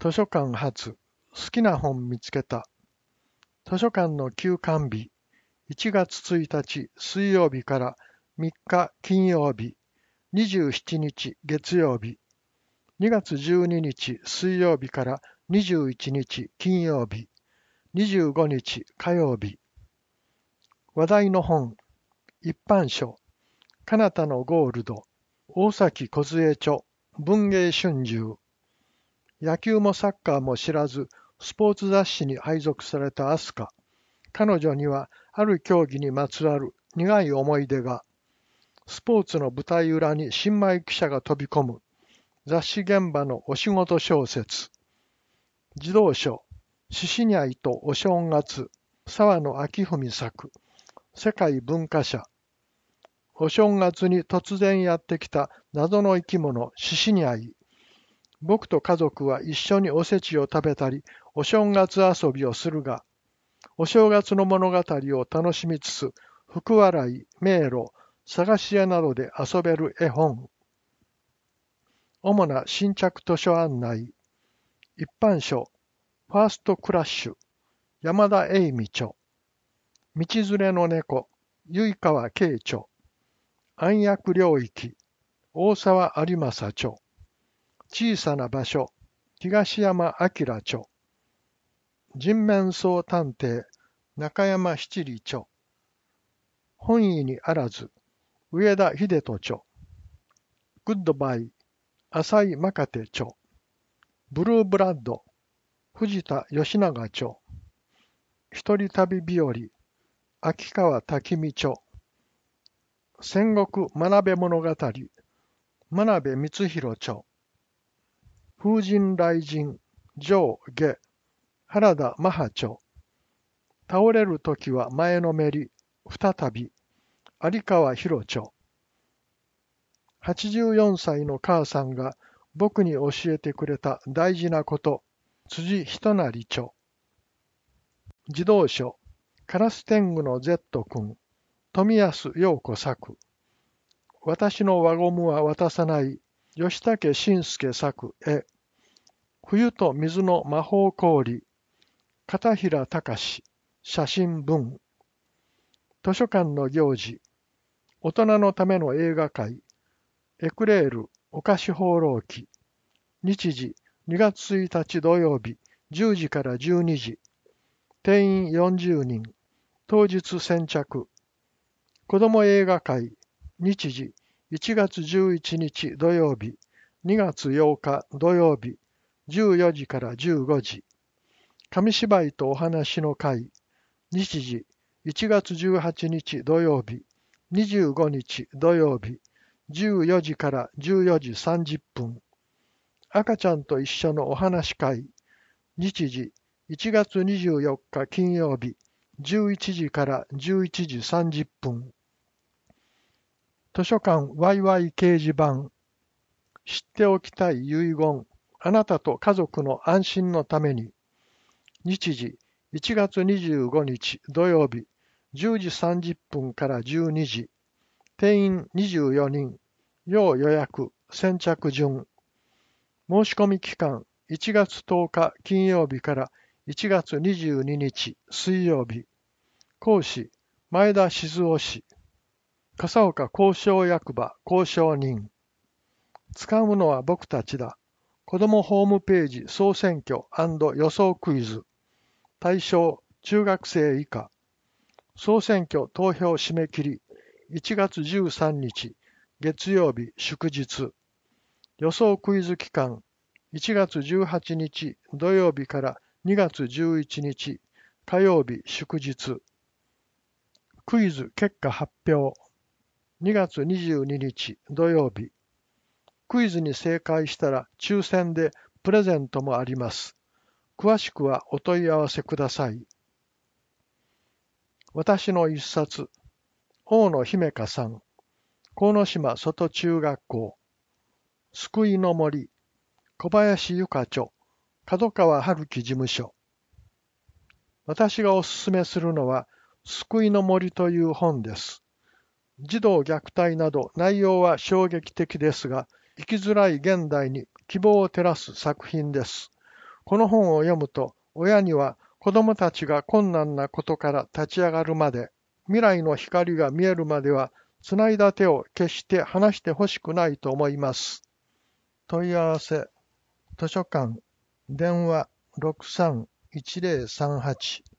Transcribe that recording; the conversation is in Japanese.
図書館発好きな本見つけた。図書館の休館日1月1日水曜日から3日金曜日、27日月曜日、2月12日水曜日から21日金曜日、25日火曜日。話題の本、一般書、彼方のゴールド、大崎梢著、文藝春秋。野球もサッカーも知らず、スポーツ雑誌に配属された飛鳥。彼女にはある競技にまつわる苦い思い出が。スポーツの舞台裏に新米記者が飛び込む。雑誌現場のお仕事小説。児童書、獅子にゃいとお正月、沢野明文作。世界文化社。お正月に突然やってきた謎の生き物、獅子にゃい。僕と家族は一緒におせちを食べたり、お正月遊びをするが、お正月の物語を楽しみつつ、福笑い、迷路、探し屋などで遊べる絵本。主な新着図書案内。一般書、ファーストクラッシュ、山田栄美著。道連れの猫、結川慶著。暗躍領域、大沢有正著。小さな場所、東山明著。人面相探偵、中山七里著。本意にあらず、上田秀人著。グッドバイ、浅井真手著。ブルーブラッド、藤田義長著。一人旅日和、秋川滝美著。戦国学べ物語、真鍋光弘著。風神雷神、上下、原田マハ著。倒れるときは前のめり、再び、有川博著。84歳の母さんが僕に教えてくれた大事なこと、辻仁成著。児童書、カラス天狗の Z 君、富安陽子作。私の輪ゴムは渡さない、吉武慎介作絵。冬と水の魔法氷、片平隆、写真文。図書館の行事、大人のための映画会、エクレールお菓子放浪記。日時、2月1日土曜日、10時から12時。定員40人、当日先着。子ども映画会、日時、1月11日土曜日、2月8日土曜日、14時から15時。紙芝居とお話の会、日時、1月18日土曜日、25日土曜日、14時から14時30分。赤ちゃんと一緒のお話会、日時、1月24日金曜日、11時から11時30分。図書館ワイワイ掲示板。知っておきたい遺言。あなたと家族の安心のために。日時、1月25日土曜日、10時30分から12時。定員24人。要予約、先着順。申し込み期間、1月10日金曜日から1月22日水曜日。講師、前田静雄氏。笠岡交渉役場交渉人。使うのは僕たちだ。子どもホームページ総選挙&予想クイズ。対象、中学生以下。総選挙投票締め切り、1月13日、月曜日祝日。予想クイズ期間、1月18日土曜日から2月11日火曜日祝日。クイズ結果発表。2月22日土曜日。クイズに正解したら抽選でプレゼントもあります。詳しくはお問い合わせください。私の一冊。大野姫香さん。鴻島外中学校。救いの森。小林由佳著。角川春樹事務所。私がおすすめするのは、救いの森という本です。児童虐待など内容は衝撃的ですが、生きづらい現代に希望を照らす作品です。 この本を読むと、親には子供たちが困難なことから立ち上がるまで、未来の光が見えるまでは、つないだ手を決して離してほしくないと思います。問い合わせ、図書館、電話631038